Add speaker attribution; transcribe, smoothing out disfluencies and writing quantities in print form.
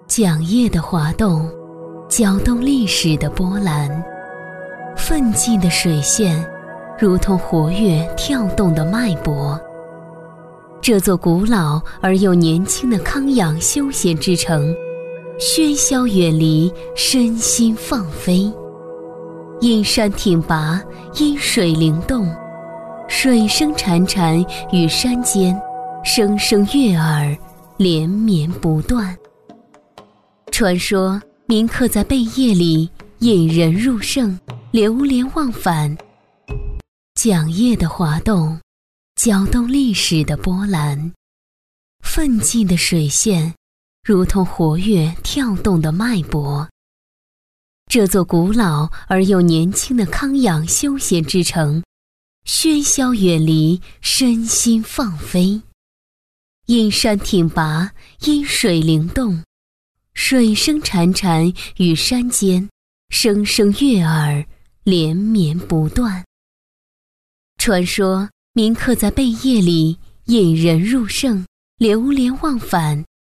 Speaker 1: 桨叶的滑动，搅动历史的波澜。奋进的水线，如同活跃跳动的脉搏。这座古老而又年轻的康养休闲之城，喧嚣远离，身心放飞。阴山挺拔，阴水灵动，水声潺潺与山间，声声悦耳，连绵不断。传说铭刻在贝叶里，引人入胜，流连忘返。桨叶的滑动，搅动历史的波澜。奋进的水线，如同活跃跳动的脉搏。这座古老而又年轻的康养休闲之城，喧嚣远离，身心放飞。阴山挺拔，阴水灵动，水声潺潺与山间，声声悦耳，连绵不断。传说铭刻在贝叶里，引人入胜，流连忘返。